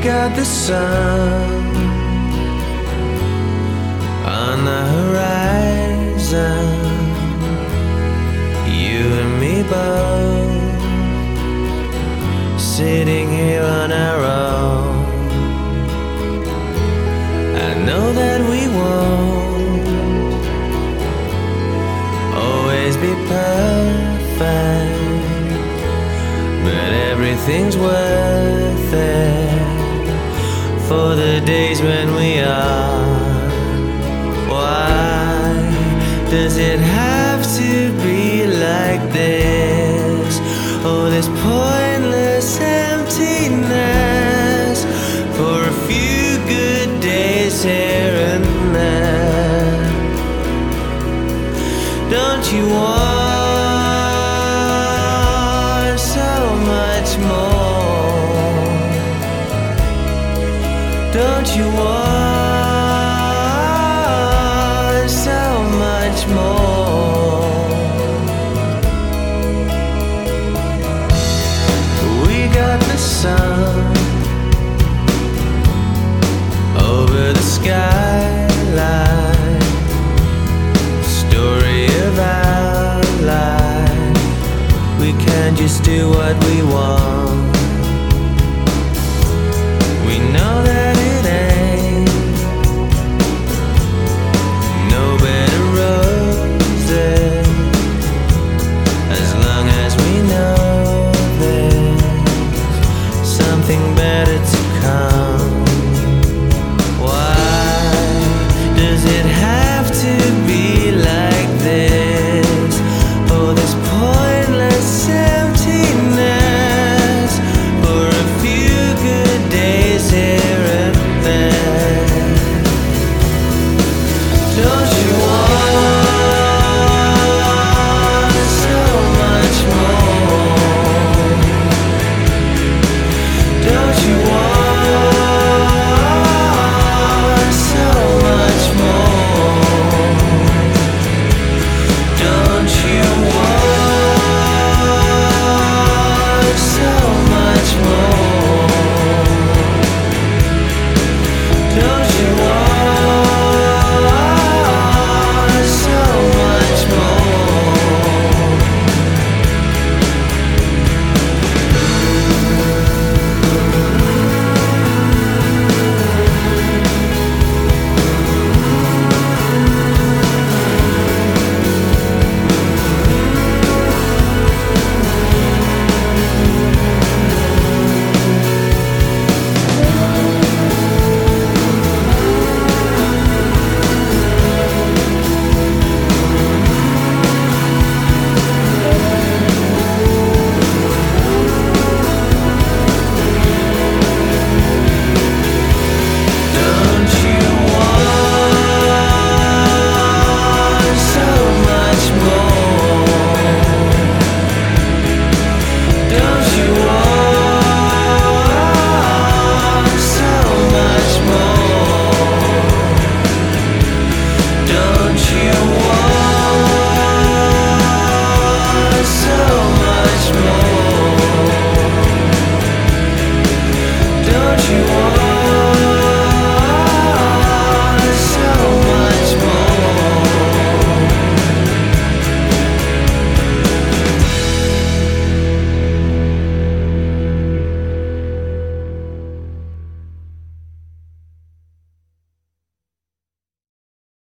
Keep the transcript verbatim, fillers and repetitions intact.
got the sun on the horizon, you and me both, sitting here on our own. I know that we won't always be perfect, but everything's worth it for the days when we are. Why does it have to be like this? Oh, this pointless emptiness for a few good days here and there. Don't you want so much more? Don't you want so much more? We got the sun over the skyline, story of our life. We can just do what we want.